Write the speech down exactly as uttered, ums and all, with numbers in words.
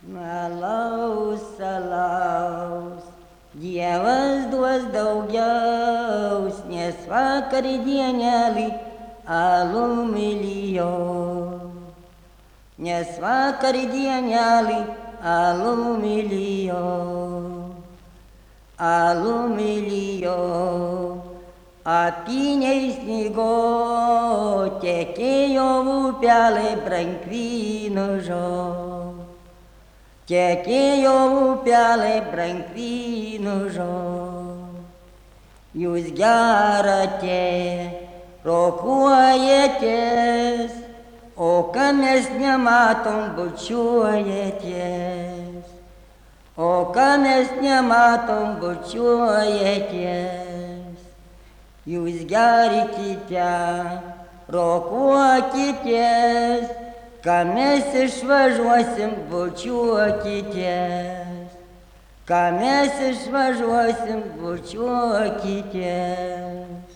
Alaus, alaus, Dievas duos daugiaus, nes vakar dienelį alų mylijo. Nes vakar dienelį alų mylijo, alų mylijo. Apyniai snigo, tekėjo upelė brankvynužo. Tekėjo upelė brankvynužo. Jūs gerate, rokuojatės, o ką mes nematom, bučiuojatės. O ką mes nematom, bučiuojatės. Jūs gerkite, rokuokitės, ką mes išvažiuosim, bučiuokitės. Ką mes išvažiuosim, bučiuokitės.